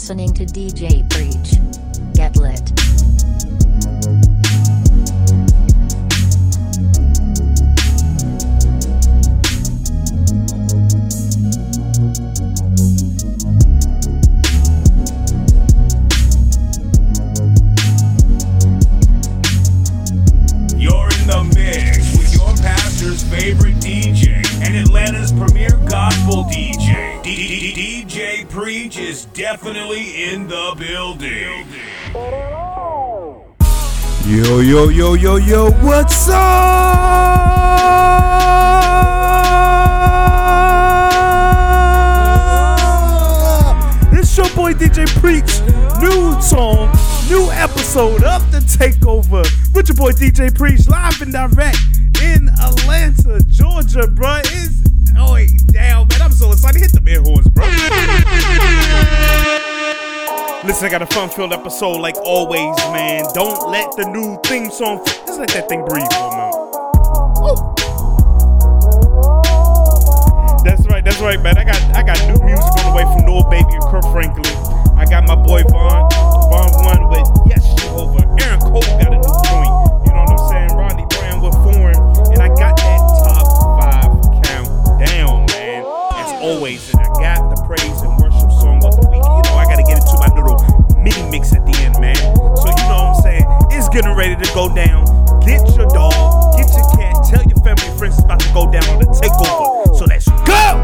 listening to DJ Preach. Get lit. You're in the mix with your pastor's favorite DJ and Atlanta's premier gospel DJ. DJ Preach is definitely in the building. Yo, yo, yo, yo, yo, what's up? It's your boy DJ Preach. New song, new episode of The Takeover with your boy DJ Preach, live and direct in Atlanta, Georgia, bruh. Damn, man, I'm so excited. Hit them air horns, bro. Listen, I got a fun-filled episode like always, man. Don't let the new theme song, just let that thing breathe for a minute. That's right, man. I got new music on the way from Noah Baby and Kurt Franklin. I got my boy Vaughn 1 with Yes Jehovah. Aaron Cole got a new joint. You know what I'm saying? Rodney Brown with Foreign, and I got that top 5 countdown, man. As always, and I got the praise and worship song of the week. You know, I gotta get into my little mini mix at the end, man. So you know what I'm saying? It's getting ready to go down. Get your dog, get your cat, tell your family and friends it's about to go down on The Takeover. So let's go!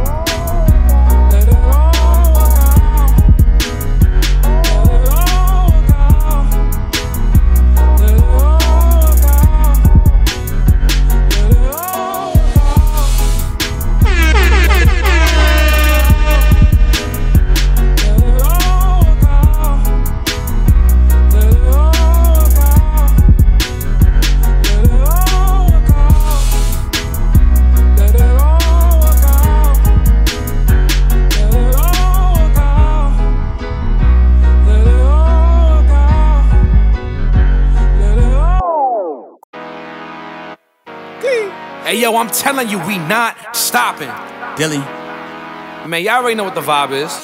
Hey, yo, I'm telling you, we not stopping. Dilly. Man, y'all already know what the vibe is.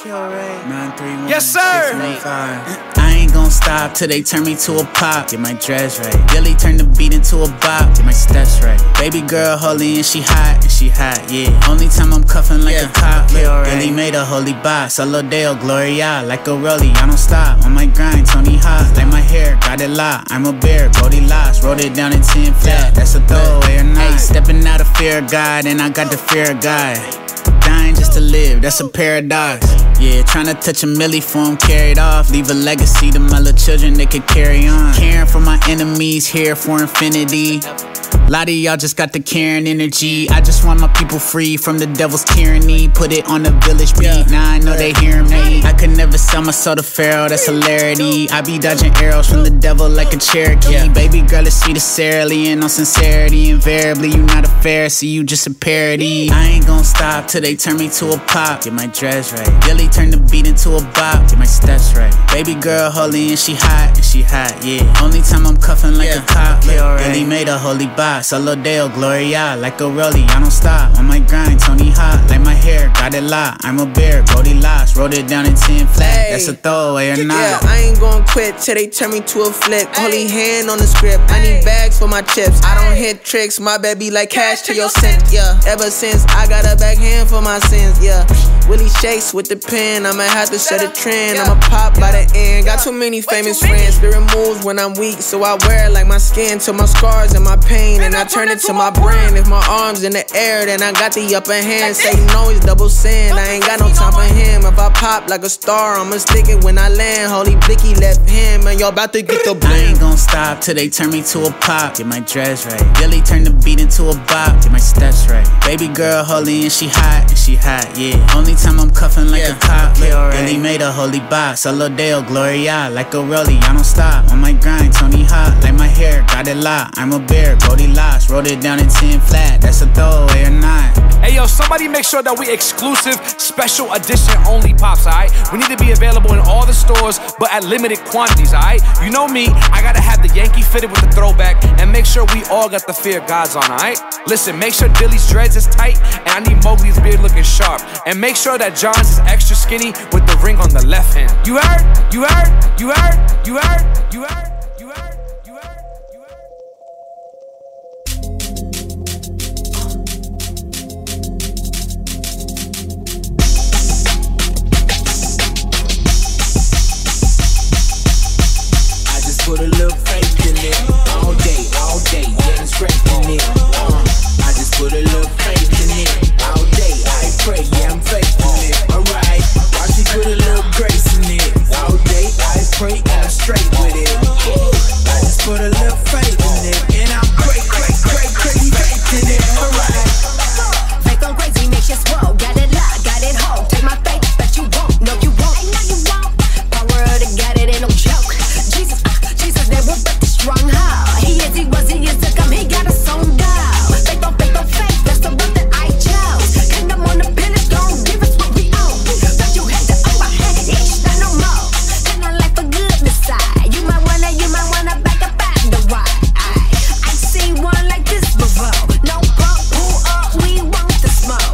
931. Yes, sir. 615. I ain't gon' stop till they turn me to a pop. Get my dress right. Dilly turn the beat into a bop. Get my steps right. Baby girl holy and she hot, yeah. Only time I'm cuffing like a cop. Dilly made a holy box. Solo Deo Gloria, like a rollie. I don't stop on my grind. Tony Hawk, like my hair, got it locked. I'm a bear, Brody lost. Wrote it down in 10 flat. That's a throwaway or not. Hey, stepping out of fear of God, and I got the fear of God. Dying just to live, that's a paradox. Yeah, tryna touch a milli for him carried off. Leave a legacy to my little children they could carry on. Caring for my enemies, here for infinity. A lot of y'all just got the caring energy. I just want my people free from the devil's tyranny. Put it on the village beat, now I know they hearing me. I could never sell my soul to Pharaoh, that's hilarity. I be dodging arrows from the devil like a Cherokee. Baby girl, let's see the sincerely and no sincerity. Invariably, you not a Pharisee, you just a parody. I ain't gon' stop till they turn me to a pop. Get my dress right. Dilly turn the beat into a bop. Get my steps right. Baby girl holy and she hot, yeah. Only time I'm cuffing like a cop. Dilly made a holy box. Solo Deo Gloria, like a rollie. I don't stop on my grind. Tony Hawk, like my hair, got it locked. I'm a bear, Brody lost. Wrote it down in 10 flat. That's a throwaway or not. Yeah, I ain't gon' quit till they turn me to a flick. Holy hand on the script. I need bags for my chips. I don't hit tricks. My baby like cash to your cent. Yeah, ever since I got a backhand for my sins. Yeah, Willie Shakes with the pen. I'ma have to set a trend. I'ma pop by the end. Got too many famous friends. Spirit moves when I'm weak, so I wear it like my skin to my scars and my pain. And I turn it to my brand. If my arms in the air, then I got the upper hand. Say no, he's double sin. I ain't got no time for him. If I pop like a star, I'ma stick it when I land. Holy Blicky left him, and y'all about to get the blame. I ain't gon' stop till they turn me to a pop. Get my dress right. Dilly turn the beat into a bop. Get my steps right. Baby girl holy and she hot, yeah. Only time I'm cuffing like a cop. Dilly made a holy box. Solo Deo Gloria, like a rollie. I don't stop on my grind. Tony Hawk, like my hair, got it locked. I'm a bear, Brody lost. Wrote it down in 10 flat. That's a throwaway or not. Hey, yo, somebody make sure that we exclusive, special edition only pops, alright? We need to be available in all the stores, but at limited quantities, alright? You know me, I gotta have the Yankee fitted with the throwback, and make sure we all got the fear of God's on, alright? Listen, make sure Dilly's dreads is tight, and I need Mowgli's beard looking sharp. And make sure that John's is extra skinny with the ring on the left hand. You heard? You heard? You heard? You heard? You heard? You heard? You heard? You heard? I just put a little faith in it. All day, getting straight in it. I just put a little faith in it. All day, I pray, yeah, I'm faithful in it. Alright, watch me put a little grace in it. All day, I pray, and I'm straight with it. I just put a little faith in it. And I'm crazy faith in it. Alright. Faith on crazy makes you swole. Got it locked, got it home. Take my faith, but you won't. No, you won't. I know you won't. Power of the God, it ain't no joke. Jesus, never but the strong heart. He is to come. He got us on down. Faith on faith. That's the road that I chose. And I'm on the pillage, gon' give us what we own. But you had to up my head, not no more. And I like for goodness side. You might wanna back up out the ride. I see one like this before. No pump, pull up, we want the smoke.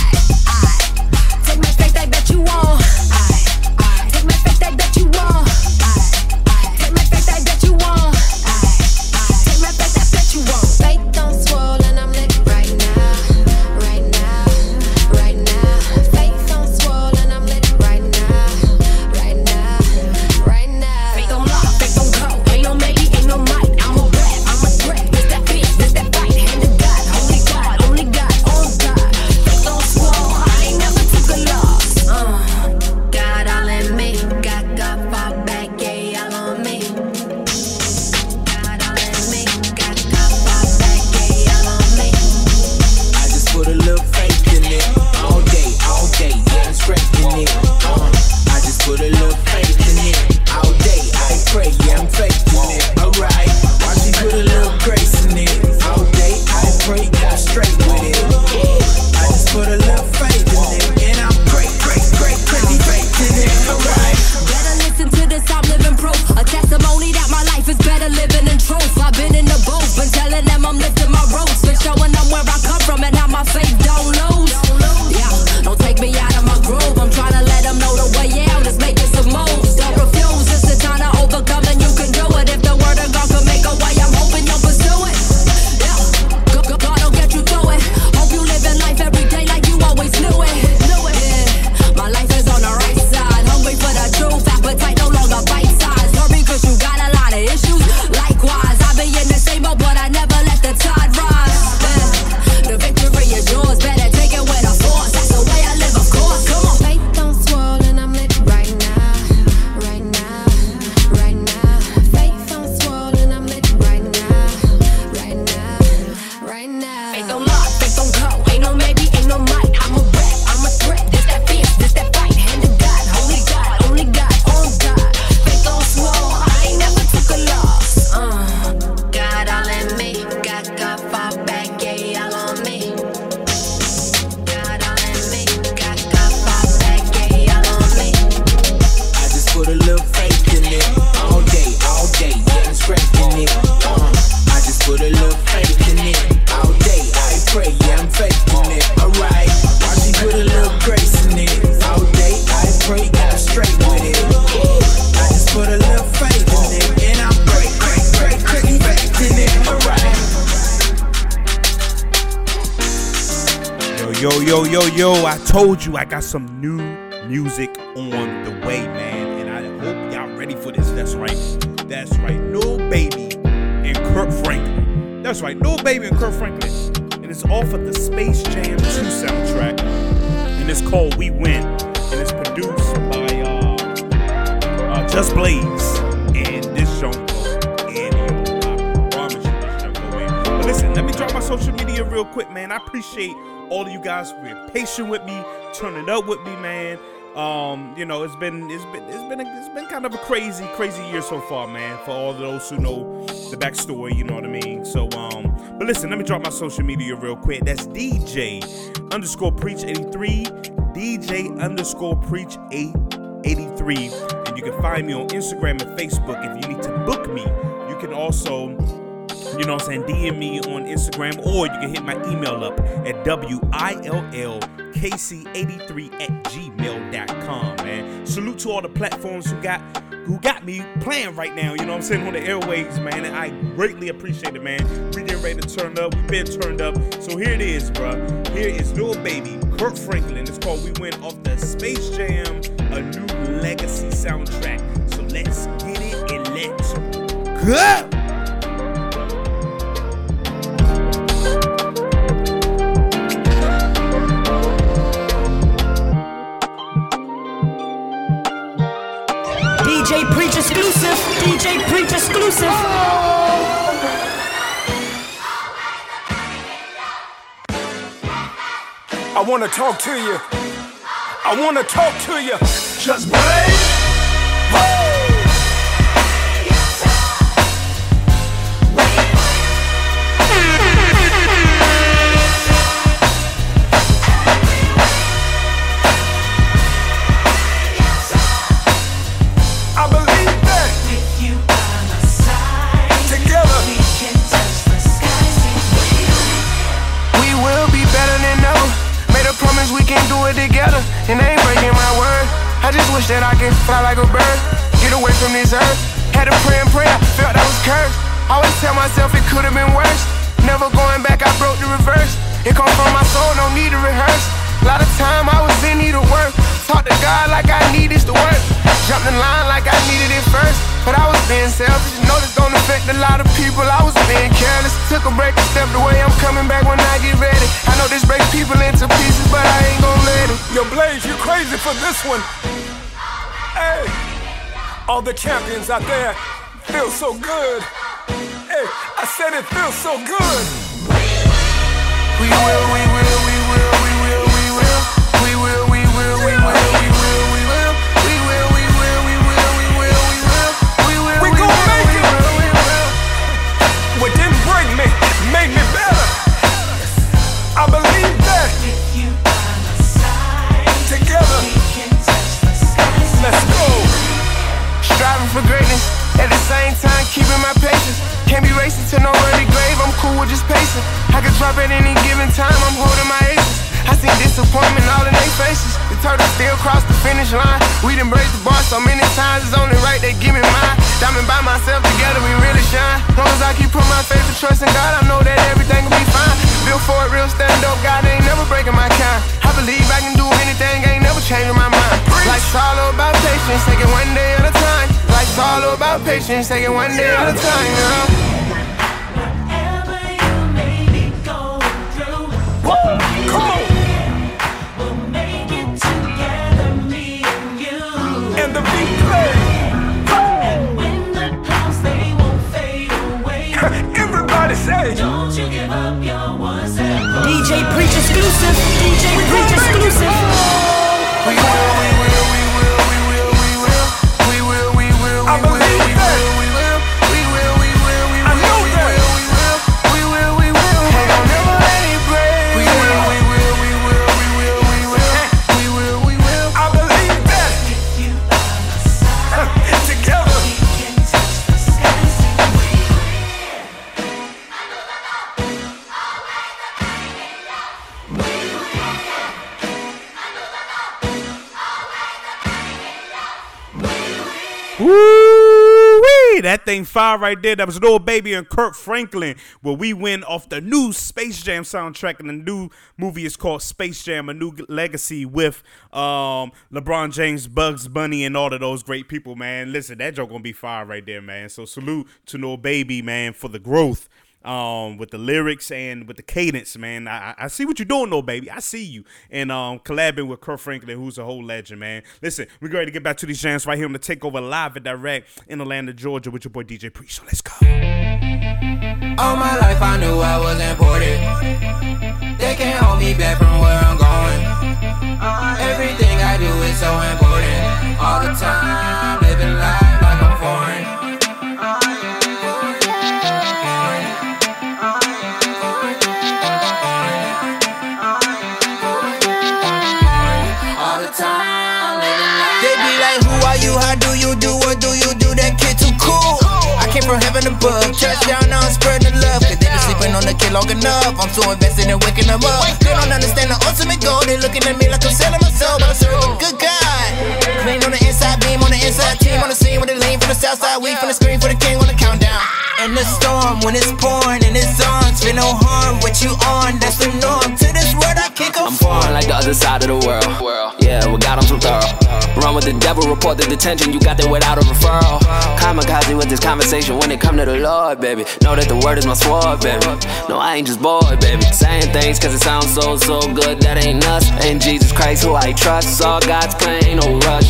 Take my faith, I bet you won't. Take my faith, I bet you won't. Take my faith, I bet you won't. Take my faith, I bet you won't. Faith don't swollen, I'm lit right now. Right now, right now. Faith don't swollen, I'm lit right now. Right now, right now. Faith don't lock, faith don't go. Ain't no maybe, ain't no might. I'm a rap, I'm a threat. This that beat, this that fight. Hand to God, only God, only God, oh God. Faith don't swole, I ain't never took a loss. God all in me, got God fall back, yeah, all on me. God all in me, got God fall back, yeah, all on me. I just put a little faith in it. All day, getting straight in it. I just put a little faith in it. All day, I pray, yeah, I'm faithful in it. Alright, watch me put a little grace in it. All day, I pray, yeah, I'm straight with it. I just put a little faith in it. And I'm crazy faith in it. Alright. Better listen to this, I'm living proof. A testimony that my life is better living in truth. I've been in the booth, been telling them I'm lifting my ropes. Been showing them where I come from and how my faith don't lose. Yeah, don't take me out of my groove. I'm trying to let them know the way out is making some moves. Don't refuse, it's the time to overcome and you can do it. If the word of God can make a way, I'm hoping you'll pursue it. Yeah, God will get you through it. Hope you living life every day like you always knew it. Yeah, my life is on the right side. Hungry for the truth, appetite no longer bite size. Hurry cause you got a lot of issues. Likewise, I be in the same mode, but I never let the tide rise. The victory is yours, better take it with a force. That's the way I live, of course. Come on. Faith don't swollen, I'm lit right now. Right now, right now. Faith don't swollen, I'm lit right now. Right now, right now. Faith don't lock, faith don't go. Ain't no maybe, ain't no might. I'm a rap, I'm a threat. This that fierce, this that fight. Hand to God, only God, only God, oh God. Faith don't swole, I ain't never took a loss. God all in me, got God fall back, yeah, all on me. God all in me, got God fall back, yeah, all on me. I just put a little faith in it. All day, getting straight in it. I just put a little faith in it. All day, I pray, yeah, I'm faithful in it. Alright, watch me put a little grace in it. All day, I pray, and I'm straight with it. I just put a little faith in it. And I'm crazy faith in it. Alright. Yo, I told you I got some new music on the way, man. And I hope y'all ready for this. That's right. Lil Baby and Kirk Franklin. That's right, Lil Baby and Kirk Franklin. And it's off of the Space Jam 2 soundtrack. And it's called We Win. And it's produced by Just Blaze. And this joint go in. I promise you this joint go in. But listen, let me drop my social media real quick, man. I appreciate all of you guys being patient with me, turning up with me, man. It's been kind of a crazy year so far, man. For all of those who know the backstory, you know what I mean. So, but listen, let me drop my social media real quick. That's DJ_Preach83, DJ_Preach83, and you can find me on Instagram and Facebook. If you need to book me, you can also You know what I'm saying? DM me on Instagram, or you can hit my email up at willkc83@gmail.com, man. Salute to all the platforms who got me playing right now, you know what I'm saying, on the airwaves, man, and I greatly appreciate it, man. We getting ready to turn up. We've been turned up. So here it is, bro. Here is Lil Baby, Kirk Franklin. It's called We Win off the Space Jam, a new legacy soundtrack. So let's get it and let's go. DJ Preach exclusive. DJ Preach exclusive. I want to talk to you. I want to talk to you. Just break. And I ain't breaking my word. I just wish that I could fly like a bird, get away from this earth. Had to pray and pray, I felt I was cursed. Always tell myself it could've been worse. Never going back, I broke the reverse. It come from my soul, no need to rehearse. A lot of time I was in need of work. Talk to God like I need this to work. Jumped in line like I needed it first. But I was being selfish, know this don't affect a lot of people. I was being careless, took a break and stepped away. I'm coming back when I get ready. I know this breaks people into pieces, but I ain't gon' let it. Yo, Blaze, you crazy for this one. Hey, all the champions out there feel so good. Hey, I said it feels so good. We will, we will, we will, we will, we will. We will, we will, we will, we will, we will. We will, we will, we will, we will, we will. We will, we gon' make it. What didn't break me made me better. I believe that. Together, let's go. Striving for greatness, at the same time keeping my patience. Can't be racing to no early grave, I'm cool with just pacing. I can drop at any given time, I'm holding my aces. I seen disappointment all in their faces. The turtle still crossed the finish line. We done braced the bar so many times, it's only right they give me mine. Diamond by myself, together we really shine. Long as I keep putting my faith and trust in God, I know that everything will be fine. Built for it, real stand up, God ain't never breaking my kind. I believe I can do anything, ain't never changing my mind. Life's all about patience, take it one day at a time. Life's all about patience, take it one day at a time, girl. Don't you give up your one step. DJ Preach exclusive. DJ Preach exclusive. We will, we will, we will, we will, we will. We will, we will, we will, we will, we will. We will, we will, we will, we will, we will. We will, we will. Ain't gon' never let it break. We will, we will, we will, we will, we will. We will, we will. I believe that. Together. Woo-wee! That thing fire right there. That was Lil Baby and Kirk Franklin, where we win off the new Space Jam soundtrack, and the new movie is called Space Jam, a new legacy with LeBron James, Bugs Bunny, and all of those great people, man. Listen, that joke gonna be fire right there, man. So salute to Lil Baby, man, for the growth. With the lyrics and with the cadence, man. I see what you're doing, though, baby. I see you. And collabing with Kirk Franklin, who's a whole legend, man. Listen, we're ready to get back to these jams right here on the Takeover Live and Direct in Atlanta, Georgia with your boy DJ Preach. So let's go. All my life I knew I was important. They can't hold me back from where I'm going. Everything I do is so important. All the time, living life like I'm foreign. How do you do? What do you do? That kid too cool. I came from heaven above. Touchdown, now I'm spreading the love. Cause they been sleeping on the kid long enough. I'm so invested in waking them up. They don't understand the ultimate goal. They looking at me like I'm selling my soul, but I serve a good God. Clean on the inside, beam on the inside, team on the scene with the lean from the south side, we from the screen for the king on the countdown. And the storm when it's pouring in his arms, feel no harm. What you on? That's the norm. To this word I can't go. I'm foreign like the other side of the world. Yeah, we got them so thorough. Run with the devil, report the detention. You got that without a referral. Kamikaze with this conversation when it come to the Lord, baby. Know that the word is my sword, baby. No, I ain't just bored, baby. Saying things cause it sounds so good. That ain't us. Ain't Jesus Christ who I trust. It's all God's plan, ain't no rush.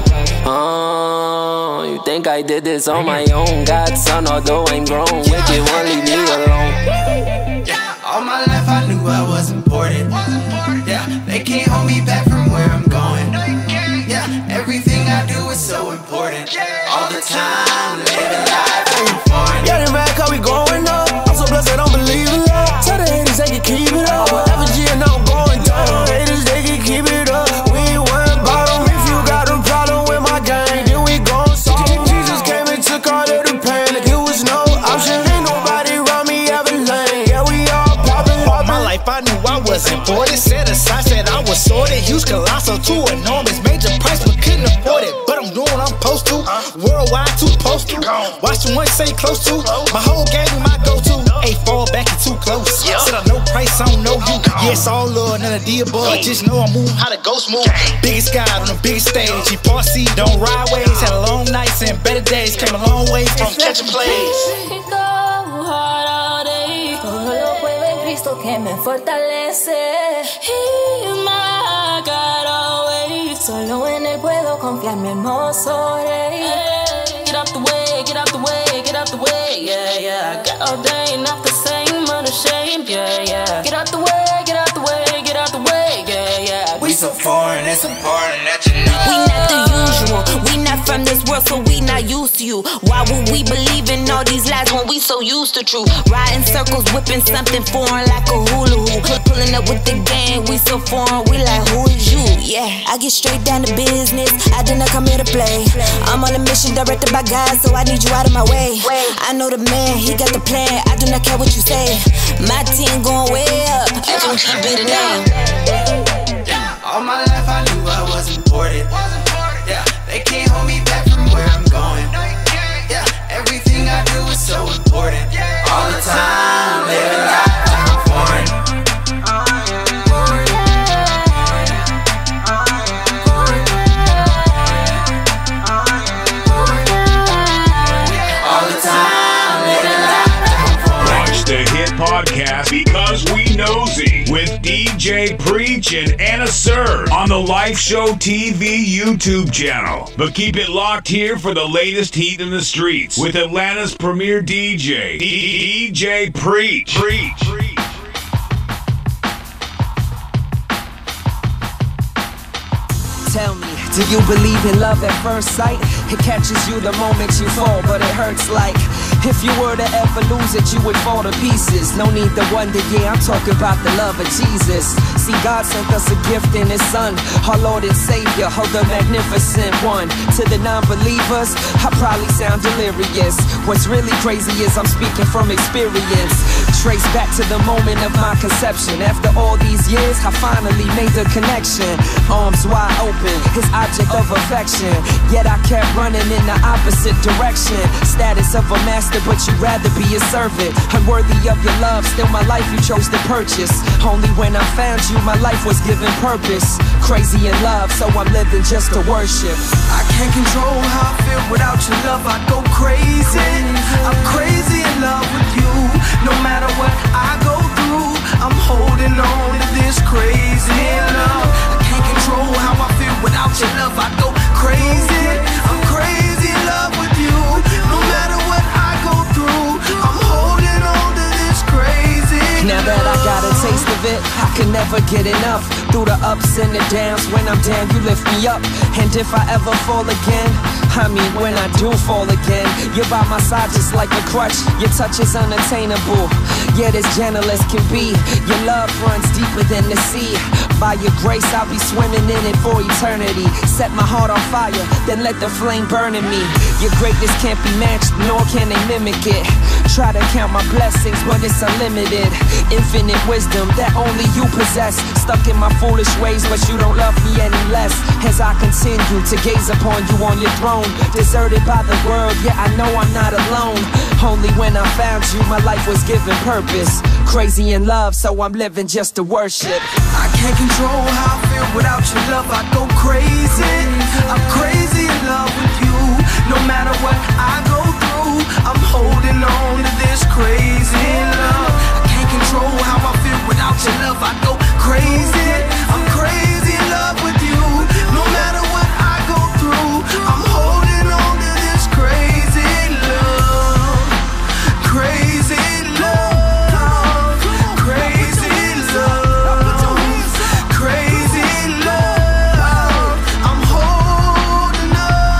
You think I did this on my own? God's son, although I'm grown. Wicked one, leave me alone. All my life I knew I was important. Yeah, they can't hold me back from where I'm going. Yeah, everything I do is so important. All the time, living life very foreign. Yeah, they mad cause we going up. I'm so blessed I don't believe it up. Tell the haters they can keep it up. Whatever G and I'm going down. Haters they can keep it up. We ain't worried about them. If you got a problem with my gang, then we gon' solve them. Jesus came and took all of the pain. Like it was no option. Ain't nobody around me ever lame. Yeah, we all poppin'. All my life I knew I was important. Set aside, said I was sorted. Huge colossal to enormous. Major price but couldn't afford it. But I'm doing what I'm supposed to. Worldwide too postal. Watch the one say close to. My whole game my go-to. Ain't fall back and too close. Said I know price, I don't know you. Yeah, it's all love, none of the above. Just know I move how the ghost move. Biggest guy on the biggest stage. He part seat, don't ride ways. Had long nights and better days. Came a long way from catching plays. Que me fortalece. He's my God always. Solo en él puedo confiar, mi hermoso rey. Get out the way, get out the way, get out the way, yeah, yeah. Got ordained, not the same, unashamed, yeah, yeah. Get out the way, get out the way, get out the way, yeah, yeah. We so foreign, it's important that you know. We not the usual, we not from this world, so we not used to you. Why would we believe in all these lies when we so used to truth? Riding circles, whipping something foreign like a hula hoop. Pulling up with the gang, we so foreign, we like, who is you? Yeah, I get straight down to business, I did not come here to play. I'm on a mission directed by God, so I need you out of my way. I know the man, he got the plan, I do not care what you say. My team going way up, I be the name. All my life I knew I was important. Yeah, they can't hold me back from where I'm going. Yeah, everything I do is so important. All the time, living life like I'm foreign. All the time, living life like I'm foreign. Watch the hit podcast Because We Nosy with DJ Preach and Anna Sir on the Life Show TV YouTube channel. But keep it locked here for the latest heat in the streets with Atlanta's premier DJ, DJ Preach. Tell me, do you believe in love at first sight? It catches you the moment you fall, but it hurts like if you were to ever lose it, you would fall to pieces. No need to wonder, yeah, I'm talking about the love of Jesus. See, God sent us a gift in His Son, our Lord and Savior, oh, the magnificent one. To the non-believers, I probably sound delirious. What's really crazy is I'm speaking from experience. Trace back to the moment of my conception. After all these years, I finally made the connection. Arms wide open, His object of affection. Yet I kept running in the opposite direction. Status of a master, but you'd rather be a servant. Unworthy of your love, still my life you chose to purchase. Only when I found you, my life was given purpose. Crazy in love, so I'm living just to worship. I can't control how I feel without your love, I go crazy. I'm crazy in love with you. No matter what I go through, I'm holding on to this crazy love. I can't control how I feel without your love, I go crazy. I'm crazy in love with you. No matter what I go through, I'm holding on to this crazy Now that I got a taste of it, I can never get enough. Through the ups and the downs, when I'm down, you lift me up. And if I ever fall again, I mean when I do fall again, you're by my side just like a crutch. Your touch is unattainable, yet as gentle as can be. Your love runs deeper than the sea. By your grace I'll be swimming in it for eternity. Set my heart on fire, then let the flame burn in me. Your greatness can't be matched, nor can they mimic it. Try to count my blessings, but it's unlimited. Infinite wisdom that only you possess. Stuck in my foolish ways, but you don't love me any less. As I continue to gaze upon you on your throne, deserted by the world, yeah, I know I'm not alone. Only when I found you, my life was given purpose. Crazy in love, so I'm living just to worship. I can't control how I feel without your love. I go crazy. I'm crazy in love with you. No matter what I go through, I'm holding on to this crazy love. I can't control how I feel without your love. I go crazy. I'm crazy in love with you. No matter what I go through, I'm holding on to this crazy love. Crazy love. Crazy love. Crazy love. I'm holding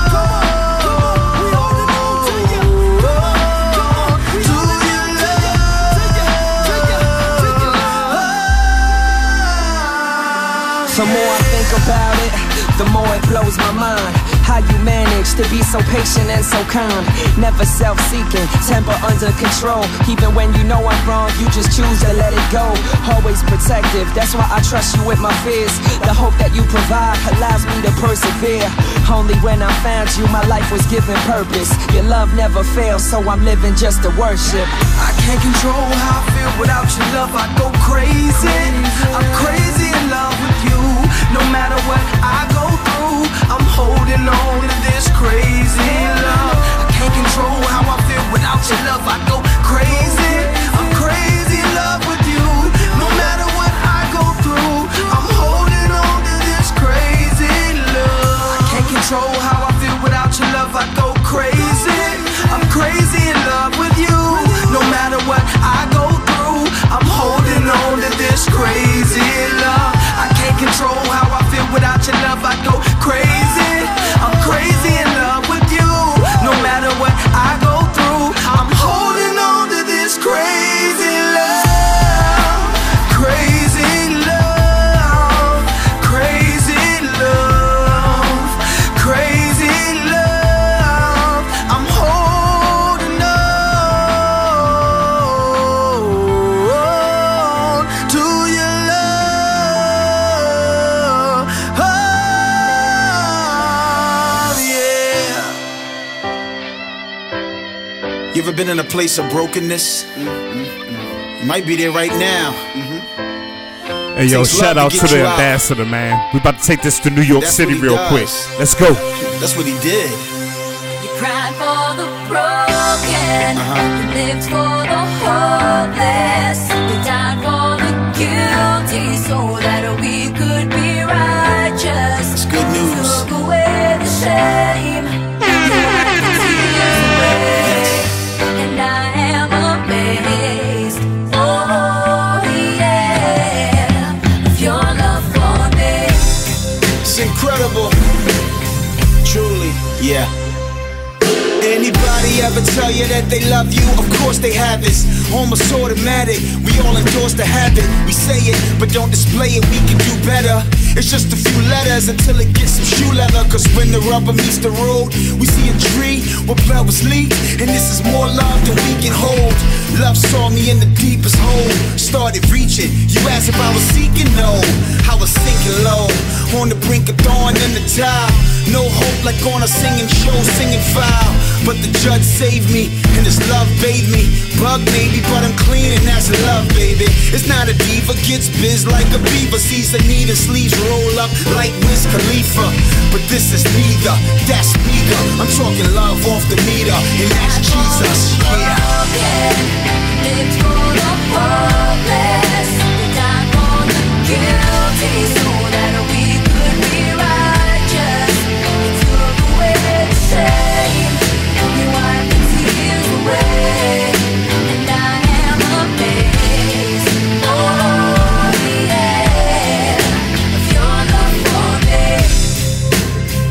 The more I think about it, the more it blows my mind. How you manage to be so patient and so kind. Never self-seeking, temper under control. Even when you know I'm wrong, you just choose to let it go. Always protective, that's why I trust you with my fears. The hope that you provide allows me to persevere. Only when I found you, my life was given purpose. Your love never fails, so I'm living just to worship. I can't control how I feel without your love. I go crazy. I'm crazy in love with you. No matter what I go through, I'm holding on to this crazy love. I can't control how I feel without your love. I go crazy. I'm crazy in love with you. No matter what I go through, I'm holding on to this crazy love. I can't control how I feel without your love. I go crazy. I'm crazy in love with you. No matter what I go through, I'm holding on to this crazy love. I can't control how I feel without your love. I go crazy. I'm crazy in love with you. No matter what I go through, I'm holding on to this crazy love. Crazy love. Crazy love. Crazy love. I'm holding on to your love. Oh, yeah. You ever been in a place of brokenness? You might be there right now. Hey yo, Takes shout love out to to get the you out. ambassador, man. We about to take this to New York That's City what he real does. quick. Let's go. That's what he did. You cried for the broken, you lived for the hopeless, you died for the guilty, so that we could be righteous. That's good news. Took away the shame, you wiped the tears away, and I am amazed. Oh yeah, of your love for me. It's incredible. Truly, yeah. Anybody ever tell you that they love you? Of course they have it. Almost automatic. We all endorse the habit. We say it, but don't display it. We can do better. It's just a few letters until it gets some shoe leather. Cause when the rubber meets the road, we see a tree where flowers leak. And this is more love than we can hold. Love saw me in the deepest hole. Started reaching. You asked if I was seeking? No. I was sinking low. On the brink of dawn in the tide. No hope like on a singing show, singing foul. But the judge saved me, and his love bathed me. Bug maybe, but I'm clean, and that's love, baby. It's not a diva, gets biz like a beaver. Sees the need and sleeves roll up like Wiz Khalifa. But this is neither, that's neither. I'm talking love off the meter, and that's Jesus, yeah. Lived for the hopeless, you died for the guilty, so that we could be righteous. You took away the shame, you wiped the tears away, and I am amazed. Oh yeah, of your love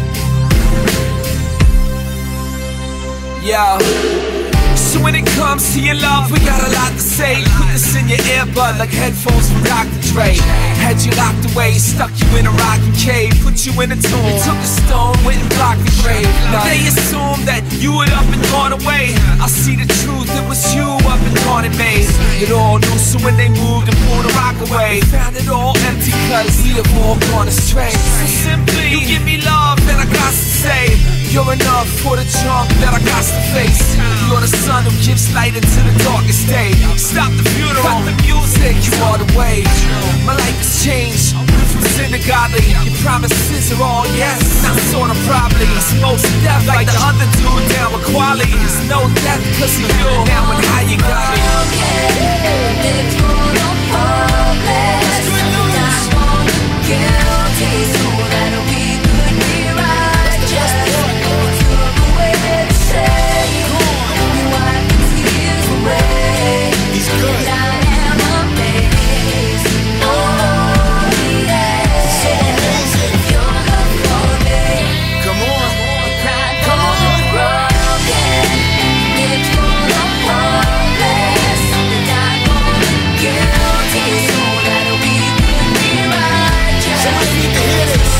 for me. Yo. So when it comes to to your love, we got a lot to say. Put this in your earbud like headphones from Dr. Dre. Had you locked away, stuck you in a rocking cave, put you in a tomb. They took a stone, went and blocked the grave. Now they assumed that you would up and gone away. I see the truth, it was you up and gone and made it all new. So when they moved and pulled the rock away, found it all empty cause we have all gone astray. So simply, you give me love and I got to say, you're enough for the junk that I got to face. You're the sun who gives light into the darkest day. Stop the funeral, cut the music, you are the way. My life has changed, from sin to godly. Your promises are all yes, not sort of probably. It's most death like the other dude down with quality. There's no death cause of you, now and how you got me. It's full of hopeless, not guilty, so that we could be righteous. Took away the shame, you wipe the tears away. He's good. And I am amazed. Oh yeah, your love for me. Come on, come on, broken. It's full of hopeless, not guilty, so that we could be righteous. Somebody need to hear this.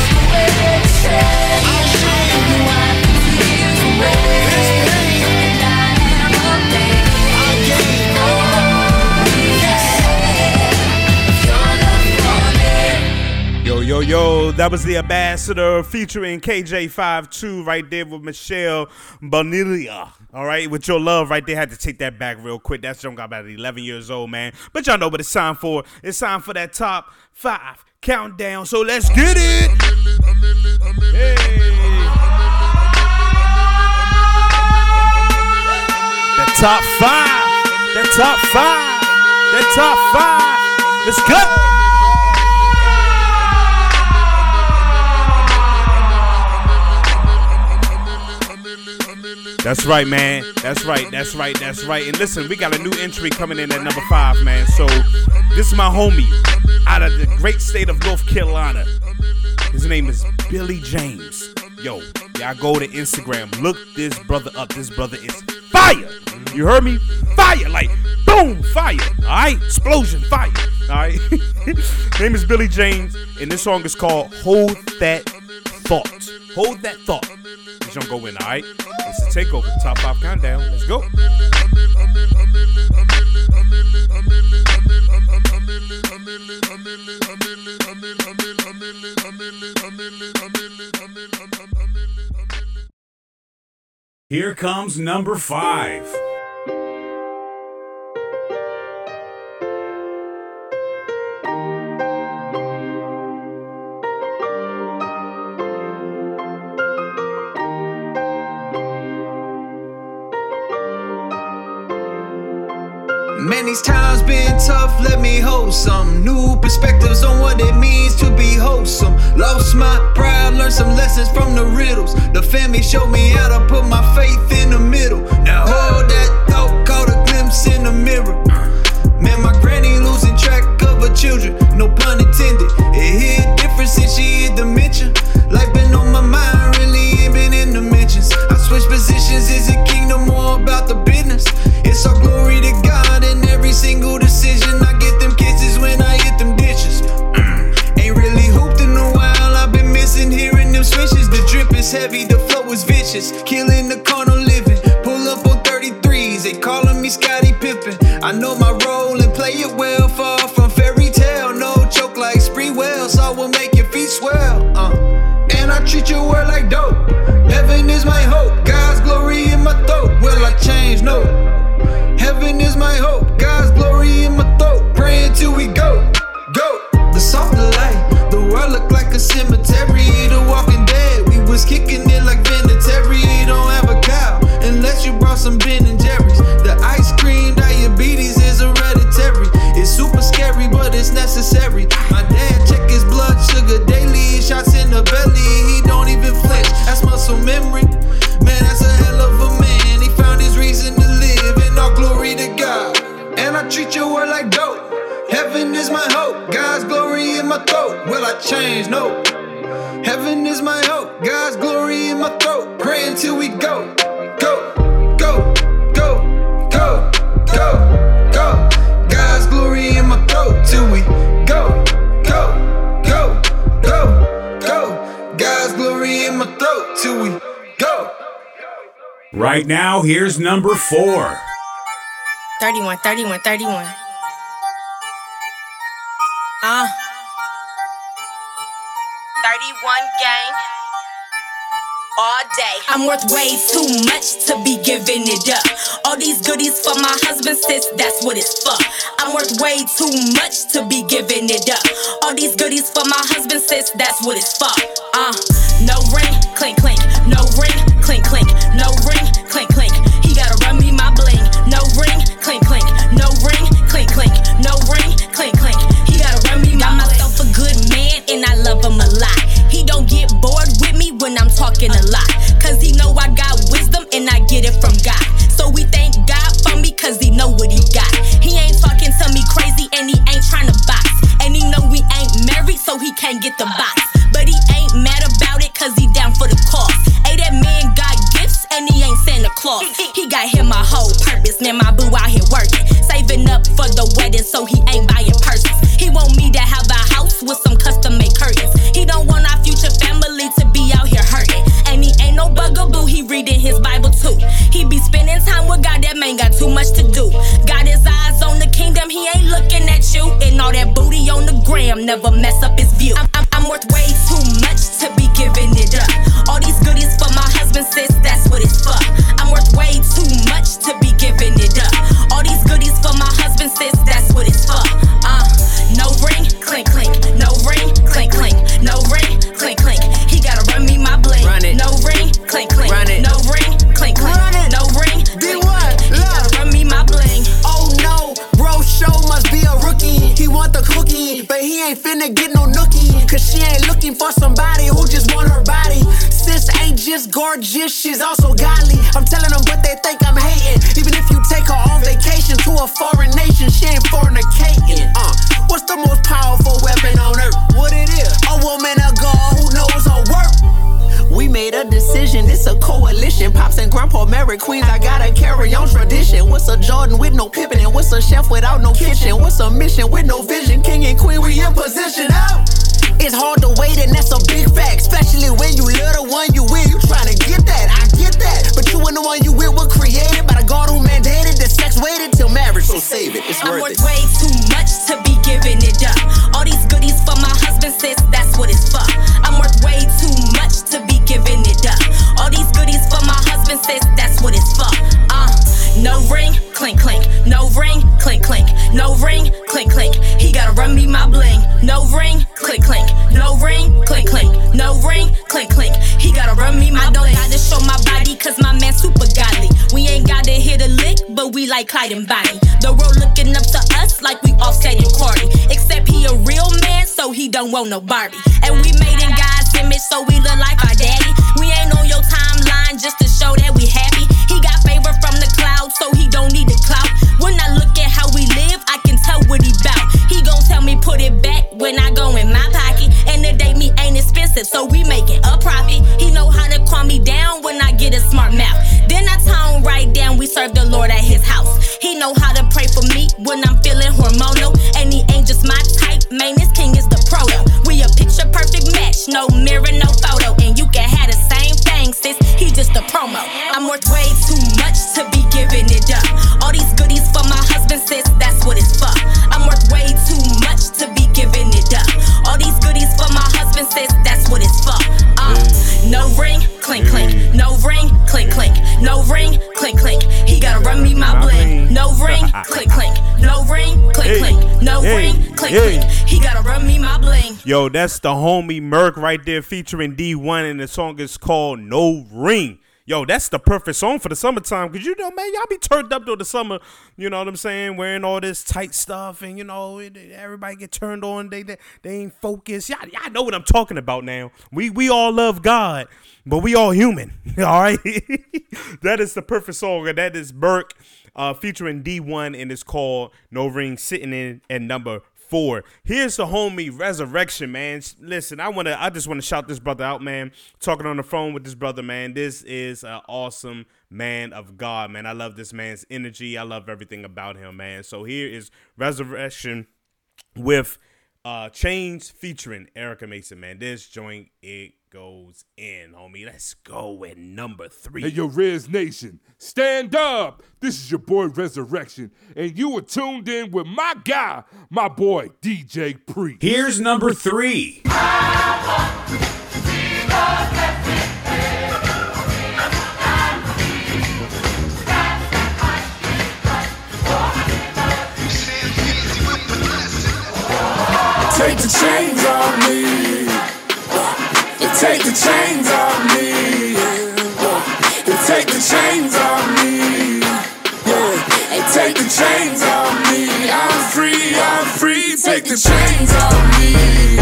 Yo, that was the Ambassador featuring KJ52 right there with Michelle Bonilla. All right, with Your Love right there. Had to take that back real quick. That song got about 11 years old, man. But y'all know what it's time for. It's time for that top 5 countdown. So let's get it. Hey. The top 5. The top 5. The top 5. Let's go. That's right, man. That's right. And listen, we got a new entry coming in at number 5, man. So this is my homie out of the great state of North Carolina. His name is Billy James. Yo, y'all go to Instagram. Look this brother up. This brother is fire. You heard me? Fire. Like, boom, fire. All right? Explosion, fire. All right? Name is Billy James. And this song is called Hold That Thought. Hold That Thought. This don't go in, all right? It's a takeover. Top 5 countdown. Let's go. Here comes number 5. Many's times been tough, let me hold some new perspectives on what it means to be wholesome. Lost my pride, learned some lessons from the riddles. The family showed me how to put my faith in the middle. Now hold that thought, caught a glimpse in the mirror. Man, my granny losing track of her children, no pun intended. It hit different since she hit dementia. Life been on my mind, really ain't been in the mentions. I switch positions, is it kingdom or about the business? It's all glory to God in every single decision. I get them kisses when I hit them dishes. Ain't really hooped in a while, I've been missing hearing them swishes. The drip is heavy, the flow is vicious. Killing the carnal living, pull up on 33s, they calling me Scottie Pippen. I know my role and play it well, far from fairy tale. No choke like Spreewell, so I will make your feet swell. And I treat your word like dope. Heaven is my hope, God's glory in my throat. Will I change? No. Heaven is my hope, God's glory in my throat. Praying till we go. The soft light, the world look like a cemetery. The Walking Dead, we was kicking it like Vinatieri. Don't have a cow unless you brought some Ben and Jerry's. The ice cream, diabetes is hereditary. It's super scary, but it's necessary. My dad check his blood sugar daily. Shots in the belly, he don't even flinch. That's muscle memory. Man, that's a hell of a man. He found his reason to live, and all glory to God. And I treat your word like dope. Heaven is my hope, God's glory in my throat. Will I change? No. Heaven is my hope, God's glory in my throat. Praying till we go. Right now, here's number 4. 31, 31, 31. 31 gang. All day. I'm worth way too much to be giving it up. All these goodies for my husband, sis, that's what it's for. I'm worth way too much to be giving it up. All these goodies for my husband, sis, that's what it's for. No ring, clink, clink. No ring, clink, clink. No ring, clink, clink. He gotta run me my bling. No ring, clink, clink. No ring, clink, clink. No ring, clink, clink. He gotta run me my myself a good man, and I love him a lot. He don't get bored with me when I'm talking a lot, cause he know I got wisdom and I get it from God. So we thank God for me cause he know what he got. He ain't talking to me crazy and he ain't trying to box. And he know we ain't married so he can't get the box. But he ain't mad about it cause he down for the cause. Hey, that man got gifts and he ain't Santa Claus. He got him a whole purpose, now my boo out here working, saving up for the wedding so he ain't buying purses. He want me to have a house with some custom made curtains. He don't want our future family to be out here hurting. And he ain't no bugaboo, he reading his Bible too. He be spending time with God, that man got too much to do. Got his eyes on the kingdom, he ain't looking at you. And all that booty on the gram never mess up his view. I'm worth way too much to be giving it up. All these goodies for my husband, sis, that's what it's for. I'm worth way too much to be giving it up. All these goodies for my husband, sis, that's what it's for. No ring, clink, clink. No ring, clink, clink. No ring, clink, clink. He gotta run me my bling. Run it. No ring, clink, clink. Run it. No ring, clink, clink. Run it. No ring, D1, he gotta run me my bling. Oh no, bro, show must be a rookie. He want the cookie, but he ain't finna get no nookie. Cause she ain't looking for somebody who just want her body. Sis ain't just gorgeous, she's also godly. I'm telling them but they think I'm hating. Even if you take her on vacation to a foreign nation, she ain't fornicating. What's the most powerful weapon on earth? What it is? A woman, a girl who knows her work. We made a decision, it's a coalition. Pops and grandpa married queens, I gotta carry on tradition. What's a Jordan with no Pippen? And what's a chef without no kitchen? What's a mission with no vision? King and queen, we in position out. It's hard to wait and that's a big fact. Especially when you love the one you with. You tryna get that, I get that. But you and the one you with were created by the God who mandated the sex waited till marriage. So save it, it's I'm worth worth it. way too much to be giving it up. All these goodies for my husband, sis, that's what it's for. I'm worth way too much to be giving it up. All these goodies for my husband, sis, that's what it's for. No ring, clink, clink. No ring, clink, clink. No ring, clink, clink. He gotta run me my bling. No ring, clink, clink. No ring, clink, clink. No ring, clink, clink. He gotta run me my bling. I don't gotta show my body cause my man super godly. We ain't gotta hit a lick, but we like Clyde and Bonnie. The world looking up to us like we Offset and Cardi. Except he a real man, so he don't want no Barbie. And we made in God's image, so we look like our daddy. We ain't on your timeline just to show that we happy. He got favor from the clouds, so he don't need the clout. When I look at how we live, I can tell what he bout. He gon' tell me put it back when I go in my pocket. And the date me ain't expensive, so we making a profit. He know how to calm me down when I get a smart mouth. Then I tone right down, we serve the Lord at his house. He know how to pray for me when I'm feeling hormonal. And he ain't just my type, man, this king is the proto. We a picture perfect match, no mirror, no photo. And you can have the same thing, sis, he just a promo. I'm worth way too much to be giving it up. All these goodies for my husband, sis, that's what it's for. I'm worth way too much to be giving it up. All these goodies for my husband, sis, that's what it's for. No ring, clink, clink. No ring, clink, clink. No ring, clink, clink. He gotta run me my bling. No ring, clink, clink. No ring, clink, clink. No ring, clink, clink. He gotta run me my bling. Yo, that's the homie Merc right there featuring D1, and the song is called No Ring. Yo, that's the perfect song for the summertime, because, you know, man, y'all be turned up during the summer, you know what I'm saying, wearing all this tight stuff, and, you know, everybody get turned on, they ain't focused. Y'all know what I'm talking about now. We all love God, but we all human, all right? That is the perfect song, and that is Merc featuring D1, and it's called No Ring, sitting in at number 4. Here's the homie Resurrection, man. Listen, I just want to shout this brother out, man. Talking on the phone with this brother, man. This is an awesome man of God, man. I love this man's energy. I love everything about him, man. So here is Resurrection with Chains featuring Erica Mason, man. This joint, it goes in, homie. Let's go at number 3. Hey, yo, Rez Nation, stand up. This is your boy Resurrection, and you are tuned in with my guy, my boy DJ Preach. Here's number 3. Take the chains off me. Take the chains off me. Take the chains off me. Yeah. Take the chains off me. I'm free, I'm free. Take the chains off me.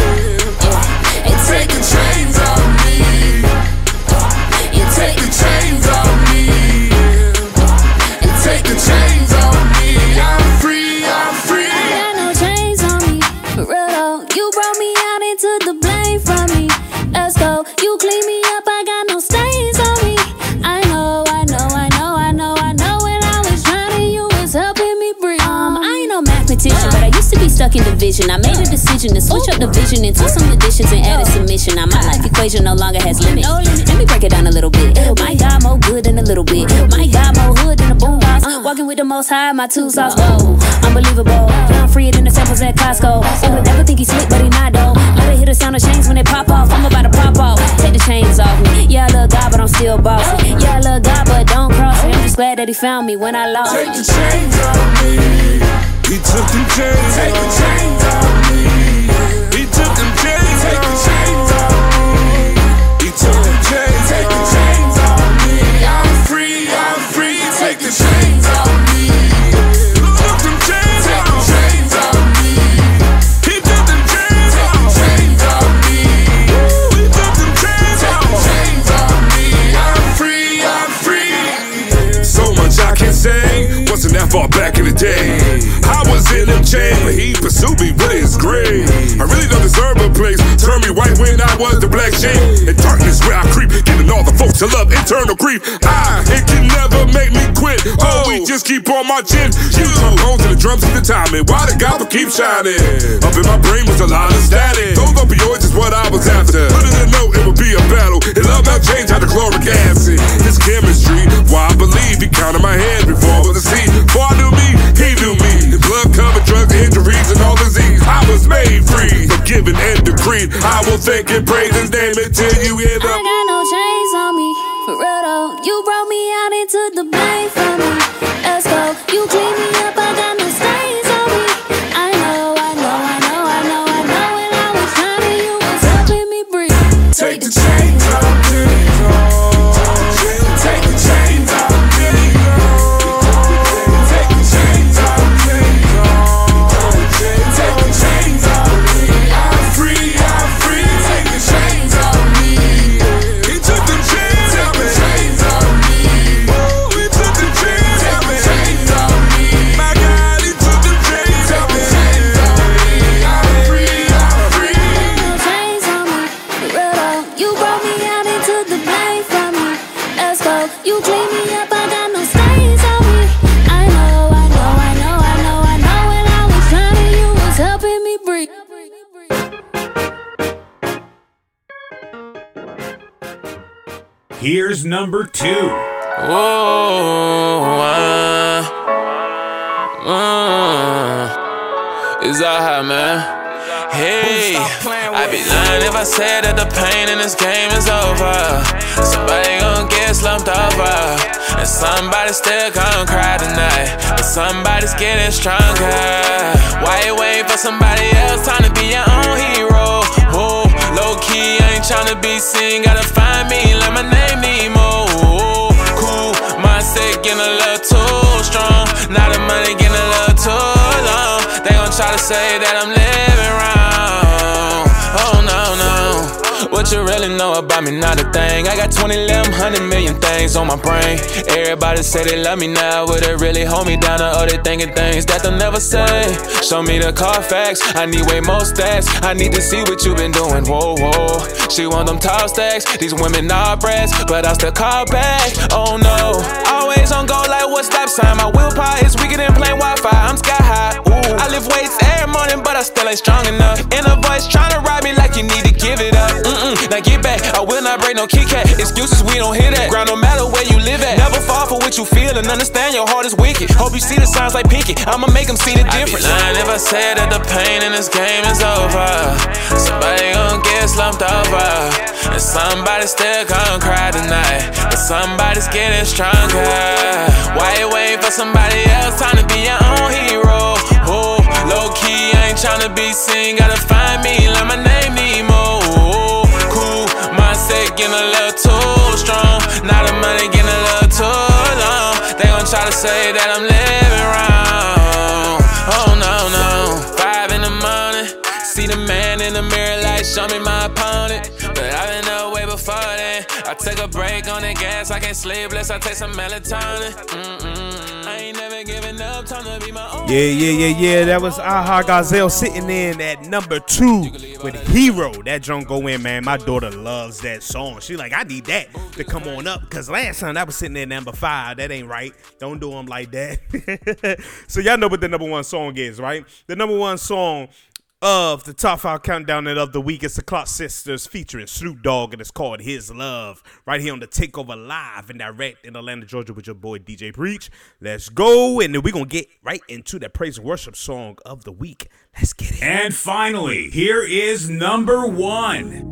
Take the chains off me. Take the chains off me. Take the chains off me. I'm free, I'm free. I got no chains on me, for real though. You brought me out and took the blame from me. Let's go, you clean me up, I got no stains on me. I know, when I was trying, you was helping me breathe. I ain't no mathematician, but I used to be stuck in division. I made a decision to switch up the vision and took some additions and added submission. Now my life equation no longer has limits. Let me break it down a little bit. My God more good than a little bit. My God more hood than a boombox. Walking with the most high, my two sauce. Whoa, unbelievable. Now I'm freer than the samples at Costco. You would never think he's slick, but he not though. Let it hit the sound of chains when they pop off. I'm about to pop off. Take the chains off me. Yeah, I love God, but I'm still bossy. Yeah, I love God, but don't cross me. I'm just glad that he found me when I lost. Take the chains off me. He took them chains. Take the chains off me. He took them chains. Take the chains off me. He took them chains. Take the chains off me. I'm free, I'm free. Take the chains off me. Took them chains. Take the chains off me. He took them chains. Take the chains off me. He took them chains. Take the chains off me. I'm free, I'm free. So much I can say. Wasn't that far back in the day. I was in them chains, but he pursued me with his grave. I really don't deserve a place. Turned me white when I was the black shade. In darkness where I creep, giving all the folks to love internal grief. It can never make me quit. Oh, we just keep on marching. You home to the drums and the timing. Why the gospel keep shining? Up in my brain was a lot of static. Those opioids is what I was after. Who didn't know it would be a battle? His love now changed how the chloric acid. His chemistry, why I believe he counted my head before I was a seed. Before I knew me, he knew me. His blood covered drugs, injuries, and all disease. I was made free, forgiven and decreed. I will thank and praise his name until you hear the. I got no chains on me, for real though. You brought me out and took the blame from me. Let's go, you clean me up, I got no stains on me. I know, when I was trying, you was helping me breathe. Take the chains off me. Take the chains off me. Take the chains off me. Take the chains off me. I'm free, I'm free. Take the chains off me. He took them chains. Take the chains off me. He took them chains. Take the chains off me. My God, he took them chains. Take the chains off me. I'm free, I'm free. No chains on me, for real though. You brought me out and took the blame from me. Let's go, you clean me up, I got no stains on me. I know, when I was trying, you was helping me breathe. Here's number 2. Is that hot, man? Hey, I'd be lying if I said that the pain in this game is over. Somebody gon' get slumped over, and somebody still gon' cry tonight, but somebody's getting stronger. Why you waiting for somebody else? Time to be your own hero. Whoa, low key, I ain't tryna be seen. Gotta find me, like my name Nemo. Cool, mindset getting a little too strong. Now the money getting a little too long. They gon' try to say that I'm living wrong. Oh no, no. What you really know about me, not a thing. I got 20, 100 million things on my brain. Everybody say they love me now, but they really hold me down, or they thinking things that they'll never say. Show me the Carfax, I need way more stacks. I need to see what you been doing, whoa, whoa. She want them tall stacks, these women are brats, but I still call back, oh no. Always on go like what stop sign. My willpower is weaker than plain Wi-Fi, I'm sky high, ooh. I lift weights every morning, but I still ain't strong enough. Inner voice tryna ride me like you need to give it up. Now get back, I will not break no Kit Kat. Excuses, we don't hear that. Ground no matter where you live at. Never fall for what you feel and understand your heart is wicked. Hope you see the signs like Pinky, I'ma make them see the difference. I'd be lying if I said that the pain in this game is over. Somebody gon' get slumped over, and somebody still gon' cry tonight, but somebody's getting stronger. Why you waiting for somebody else? Time to be your own hero. Oh, low key, I ain't tryna be seen. Gotta find me, like my name Nemo. Oh, cool, mindset getting a little too strong. Now the money getting a little too long. They gon' try to say that I'm living wrong. Oh no, no. 5 in the morning, see the man in the mirror like show me my opponent. But I've been up way before then. I take a break on the gas, I can't sleep unless I take some melatonin. I ain't never giving up, time to be my own. Yeah. That was Aha Gazelle sitting in at number 2 with Hero. That drum go in, man. My daughter loves that song. She like, I need that to come on up, because last time I was sitting in number 5. That ain't right. Don't do them like that. So y'all know what the number 1 song is, right? The number 1 song of the top 5 countdown of the week is the Clock Sisters featuring Snoop Dogg, and it's called His Love, right here on the Takeover Live and direct in Atlanta, Georgia, with your boy DJ Preach. Let's go, and then we're gonna get right into the praise and worship song of the week. Let's get it. And finally, here is number 1.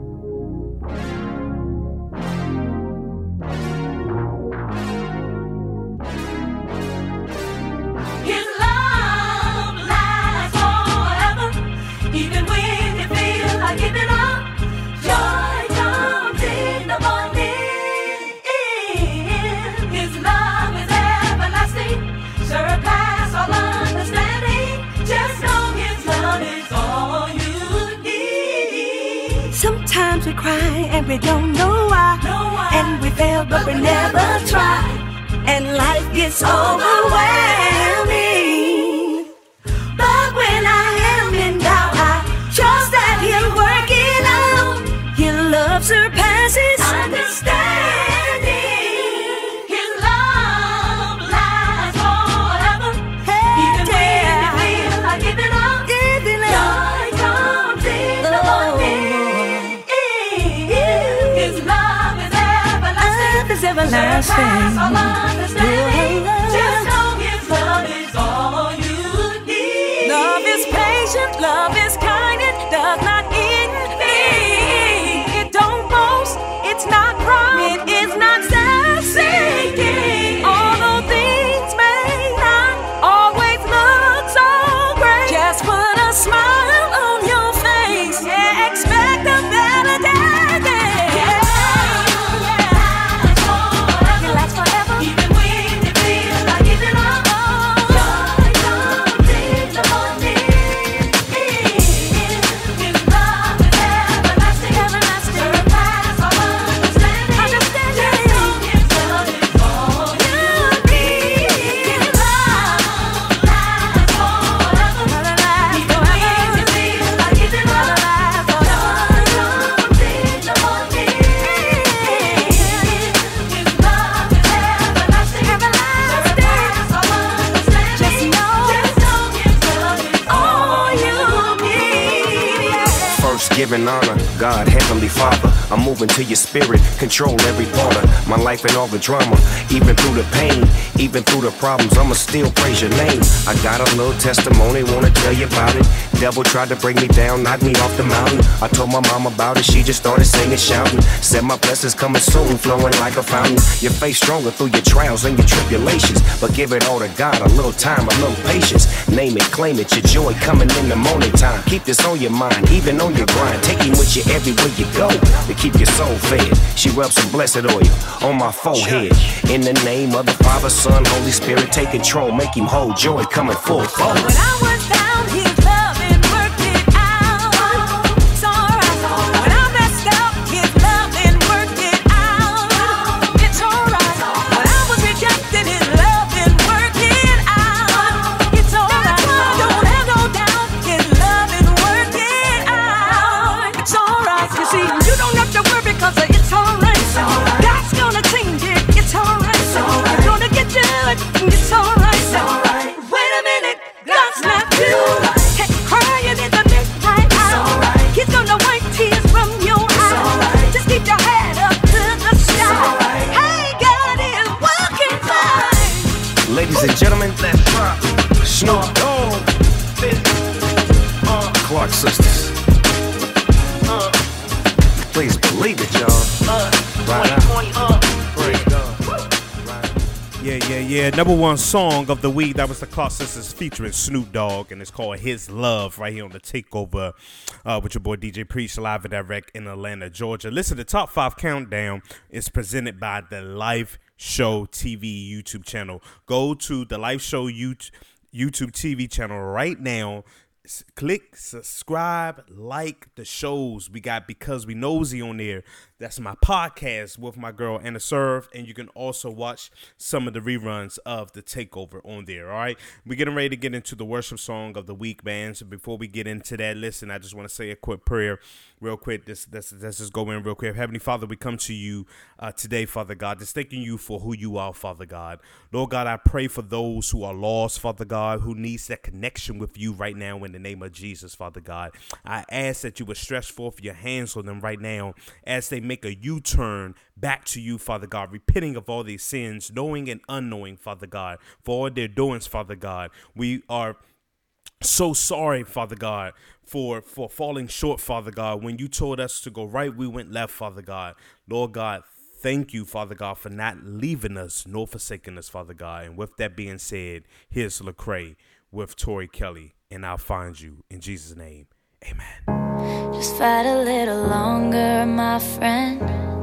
Even when you feel like giving up, joy comes in the morning. His love is everlasting, surpass all understanding. Just know His love is all you need. Sometimes we cry and we don't know why. And we fail but we never try, and life gets overwhelming. But when I am in doubt, trust that He'll work it out. Your love surpasses understanding. His love lasts forever. Even when you feel like giving up, joy comes in the morning. His love is everlasting. Surpass all understanding. Just know His love is all you need. Love is patient, love is kind, it does not envy. It don't boast, it's not proud, it is not self-seeking. Although things may not always look so great, just put a smile on your face. Yeah, expect a better day. It lasts forever. Even when you feel like giving up, joy comes in the morning. Giving honor, God, Heavenly Father, I'm moving to your spirit, control every part of my life and all the drama, even through the pain, even through the problems, I'ma still praise your name. I got a little testimony, wanna tell you about it. Devil tried to bring me down, knock me off the mountain. I told my mom about it, she just started singing, shouting. Said my blessings coming soon, flowing like a fountain. Your faith stronger through your trials and your tribulations, but give it all to God, a little time, a little patience. Name it, claim it, your joy coming in the morning time. Keep this on your mind, even on your grind. Take him with you everywhere you go to keep your soul fed. She rubs some blessed oil on my forehead. In the name of the Father, Son, Holy Spirit, take control, make him whole. Joy coming full forward. When I was down, His love and worked it out. It's alright. When I messed up, justice. Please believe it, y'all. Right now. Praise God. Yeah. Number one song of the week. That was the Clark Sisters featuring Snoop Dogg, and it's called His Love right here on the Takeover with your boy DJ Preach, live and direct in Atlanta, Georgia. Listen, the Top 5 Countdown is presented by the Live Show TV YouTube channel. Go to the Live Show YouTube TV channel right now. Click subscribe, like the shows we got Because We Nosy on there. That's my podcast with my girl Anna Serve, and you can also watch some of the reruns of the Takeover on there. All right, we're getting ready to get into the worship song of the week, man. So before we get into that, listen, I just want to say a quick prayer real quick. Let's just go in real quick. Heavenly Father, we come to you today, Father God, just thanking you for who you are, Father God. Lord God, I pray for those who are lost, Father God, who needs that connection with you right now in the name of Jesus, Father God. I ask that you would stretch forth your hands on them right now as they make a U-turn back to you, Father God, repenting of all their sins, knowing and unknowing, Father God, for all their doings, Father God. We are so sorry, Father God, for falling short, Father God. When you told us to go right, we went left, Father God. Lord God, thank you, Father God, for not leaving us nor forsaking us, Father God. And with that being said, here's Lecrae with Tori Kelly, and I'll find you in Jesus' name. Amen. Just fight a little longer, my friend.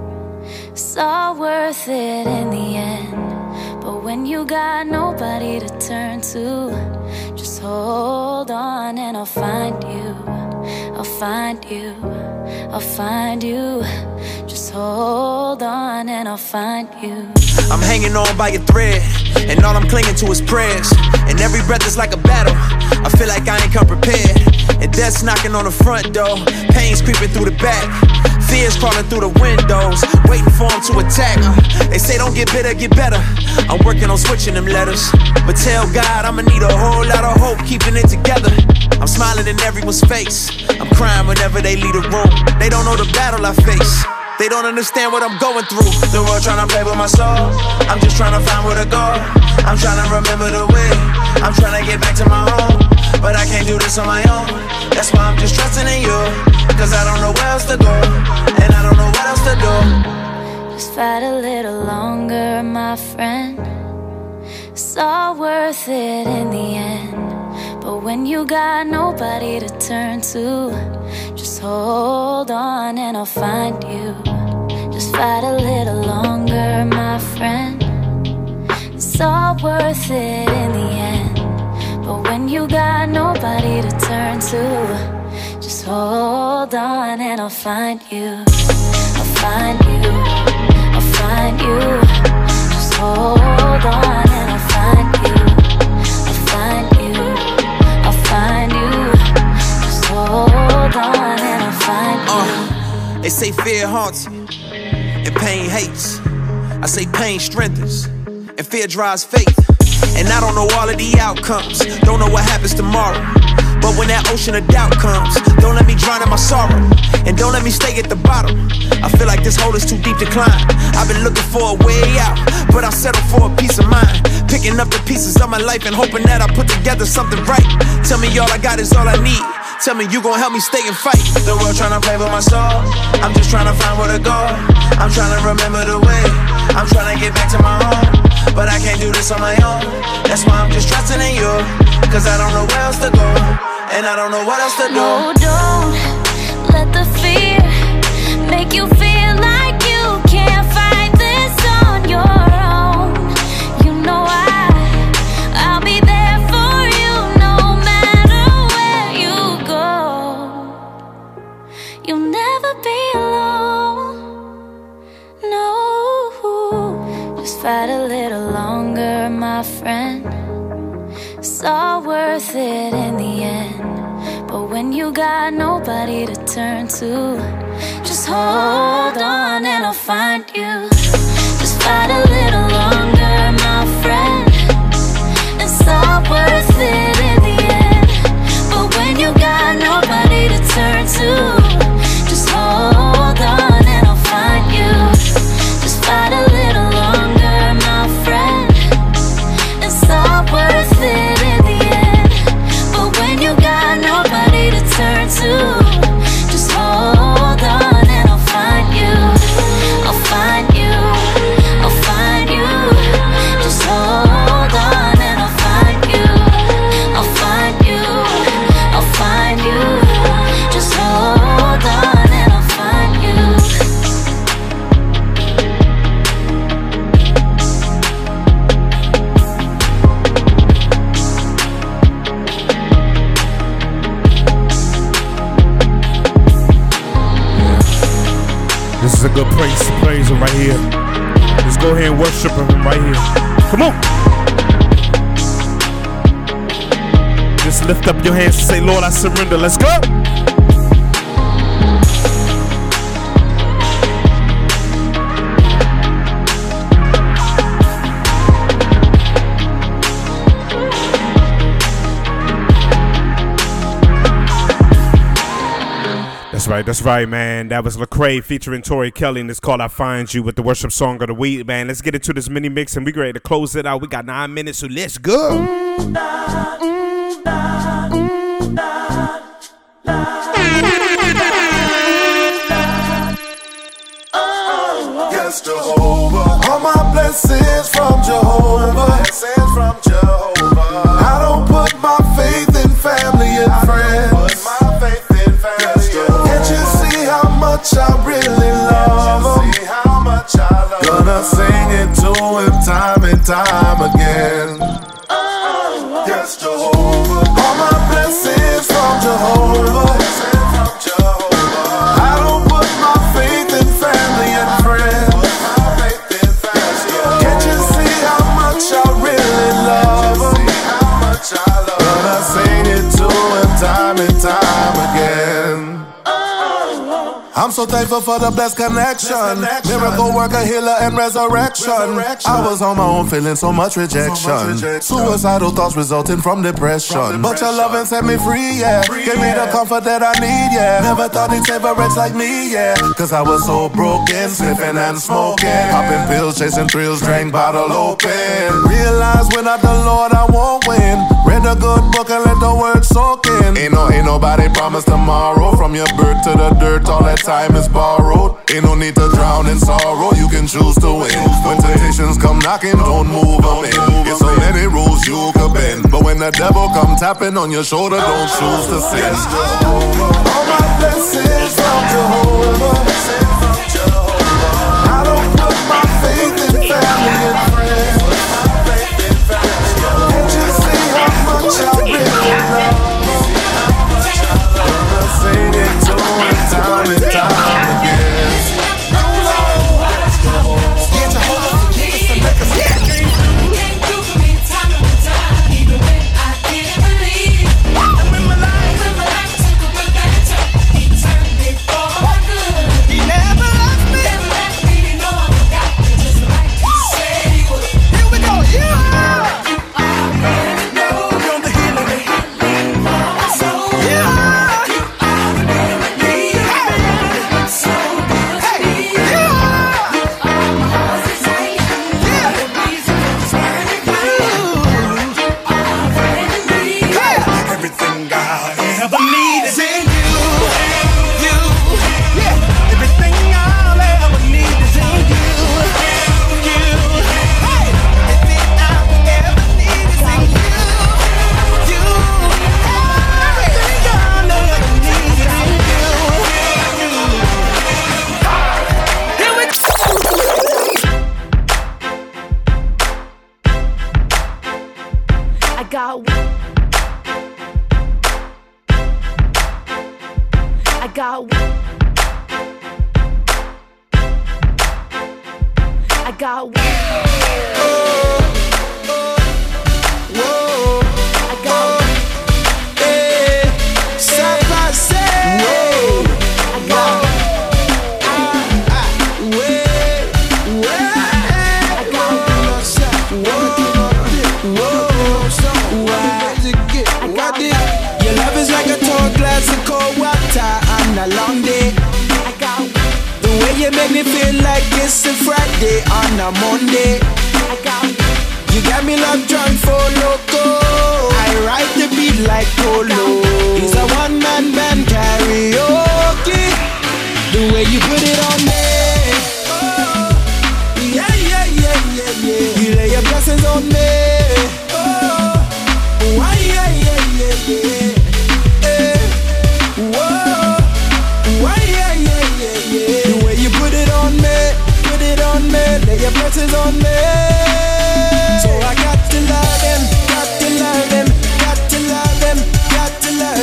It's all worth it in the end. But when you got nobody to turn to, just hold on and I'll find you. I'll find you. I'll find you. Just hold on and I'll find you. I'm hanging on by a thread, and all I'm clinging to is prayers. And every breath is like a battle. I feel like I ain't come prepared. And death's knocking on the front door. Pain's creeping through the back. Fears crawling through the windows, waiting for them to attack. They say don't get bitter, get better. I'm working on switching them letters. But tell God I'ma need a whole lot of hope keeping it together. I'm smiling in everyone's face. I'm crying whenever they leave the room. They don't know the battle I face. They don't understand what I'm going through. The world tryna play with my soul. I'm just tryna find where to go. I'm tryna remember the way. I'm tryna get back to my home. But I can't do this on my own. That's why I'm just trusting in you. Cause I don't know where else to go. And I don't know what else to do. Just fight a little longer, my friend. It's all worth it in the end. But when you got nobody to turn to, just hold on and I'll find you. Just fight a little longer, my friend. It's all worth it in the end. But when you got nobody to turn to, just hold on and I'll find you. I'll find you. I'll find you. Just hold on and I'll find you. I'll find you. I'll find you. Just hold on and I'll find you. They say fear haunts you and pain hates. I say pain strengthens and fear drives faith. And I don't know all of the outcomes, don't know what happens tomorrow. But when that ocean of doubt comes, don't let me drown in my sorrow. And don't let me stay at the bottom. I feel like this hole is too deep to climb. I've been looking for a way out, but I'll settle for a peace of mind. Picking up the pieces of my life and hoping that I put together something right. Tell me all I got is all I need. Tell me you gon' help me stay and fight. The world tryna play with my soul. I'm just tryna find where to go. I'm tryna remember the way. I'm tryna get back to my home. But I can't do this on my own. That's why I'm just trusting in you. Cause I don't know where else to go. And I don't know what else to do. No, don't let the fear make you feel like you can't fight this on your own. You know I'll be there for you no matter where you go. You'll never be alone. No, just fight a little longer, my friend. It's all worth it in the end. But when you got nobody to turn to, just hold on and I'll find you. Just fight a little longer, my friend. It's all worth it in the end. But when you got nobody to turn to, just hold on and I'll find you. Just fight a little longer, my friend. It's all worth it in the end. But when you got nobody to turn to, good praise him right here. Let's go ahead and worship him right here. Come on. Just lift up your hands and say, Lord, I surrender. Let's go. That's right, man. That was Lecrae featuring Tori Kelly, and it's called I Find You with the worship song of the week, man. Let's get into this mini mix, and we ready to close it out. We got 9 minutes, so let's go. Yes, Jehovah. All my blessings from Jehovah. I don't put my faith in family and friends. I really love him. Gonna sing it to him time and time again. Yes, Jehovah. All my blessings from Jehovah. I don't put my faith in family and friends. Can't you see how much I really love him? Gonna sing it to him time and time again. I'm so thankful for the blessed connection. Miracle worker, healer, and resurrection. I was on my own feeling so much rejection. Suicidal thoughts resulting from depression. But your loving set me free, yeah. Gave me the comfort that I need, yeah. Never thought he'd save a wretch like me, yeah. Cause I was so broken, sniffing and smoking. Popping pills, chasing thrills, drank bottle open. Realized without the Lord I won't win. Read a good book and let the word soak in. Ain't nobody promised tomorrow. From your birth to the dirt, all that time is borrowed. Ain't no need to drown in sorrow. You can choose to win. When temptations come knocking, don't move them in. It's so many rules you could bend. But when the devil come tapping on your shoulder, don't choose to sin. All my blessings from Jehovah. I don't put my faith in family and friends. Can't you see how much I really love? Gonna sing it to him time and time again. Yeah, Jehovah, give us some niggas. You came through for me time and time, even when I didn't believe. And when my life took a bad turn, he turned it for my good. He never left me. You know I forgot me just like he said he would. Here we go, yeah.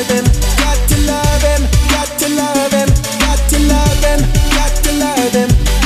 Got to love him.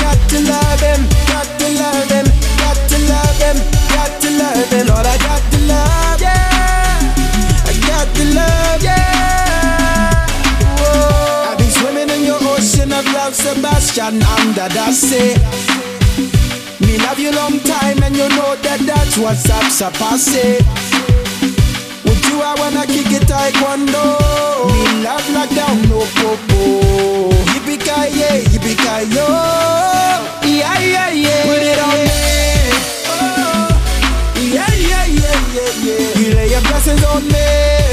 Sebastian under the sea. Me love you long time and you know that's what's up, say. With you I wanna kick it taekwondo. Me love lockdown, no popo. Yippee-ki-yay, yippee-ki-yo. Yeah, yeah, yeah. Put it on me. Yeah, yeah, yeah, yeah, yeah. You lay your blessings on me.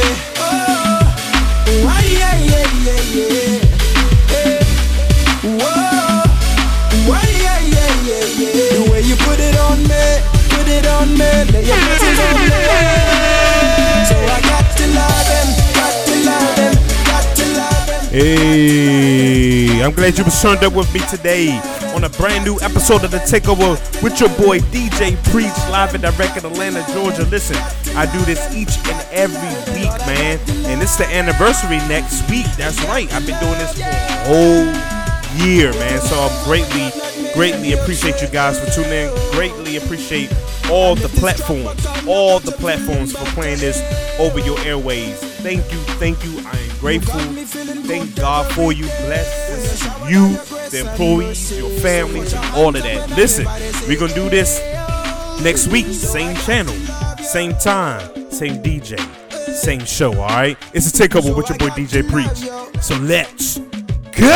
Oh, yeah, yeah, yeah, yeah. Hey. Whoa. Oh, yeah, yeah, yeah, yeah. The way you put it on me, lay your blessings on me. So I got to love him, got to love him, got to love him. Hey, I'm glad you was turned up with me today on a brand new episode of The Takeover with your boy DJ Preach, live and direct in Atlanta, Georgia. Listen, I do this each and every week, man, and it's the anniversary next week. That's right, I've been doing this for a whole year, man, so I'm greatly appreciate you guys for tuning in. Greatly appreciate all the platforms for playing this over your airways. Thank you. I am grateful. Thank God for you. Bless you, the employees, your families, and all of that. Listen, we're gonna do this next week. Same channel, same time, same DJ, same show. All right. It's a takeover with your boy DJ Preach. So let's go.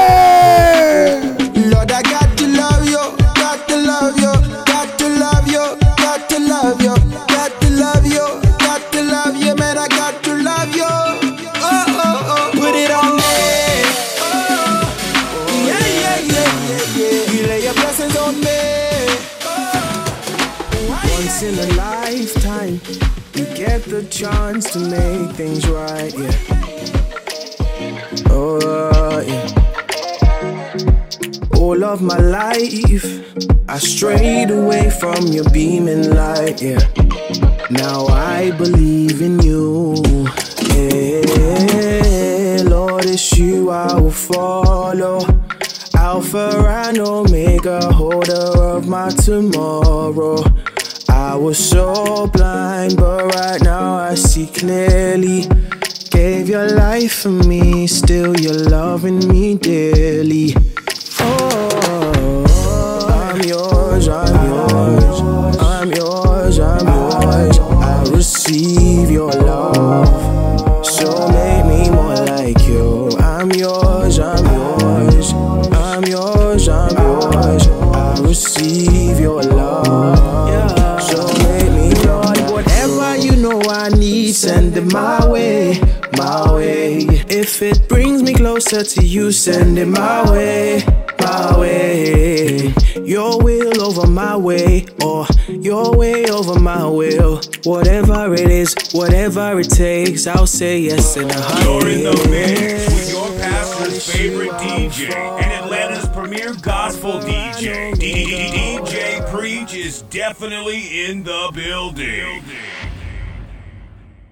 Lord, I got to love you, got to love you, got to love you, got to love you, got to love you, got to love you, man, I got to love you. Oh, oh, oh, put it on me. Yeah, yeah, yeah, yeah, yeah. You lay your blessings on me. Once in a lifetime, you get the chance to make things right, yeah. Oh, yeah. All of my life, I strayed away from your beaming light, yeah. Now I believe in you, yeah. Lord, it's you I will follow. Alpha and Omega, holder of my tomorrow. I was so blind, but right now I see clearly. Gave your life for me, still you're loving me dearly. Oh, I'm yours, I'm yours, I'm yours, I'm yours. I receive your love, so make me more like you. I'm yours, I'm yours, I'm yours, I'm yours. I receive your love, so make me Lord. Whatever you know I need, send it my way, my way. If it brings me closer to you, send it my way. My way, your will over my way, or your way over my will. Whatever it is, whatever it takes, I'll say yes in a heartbeat. You're in the mix with your pastor's favorite DJ and Atlanta's premier gospel DJ. DJ Preach is definitely in the building.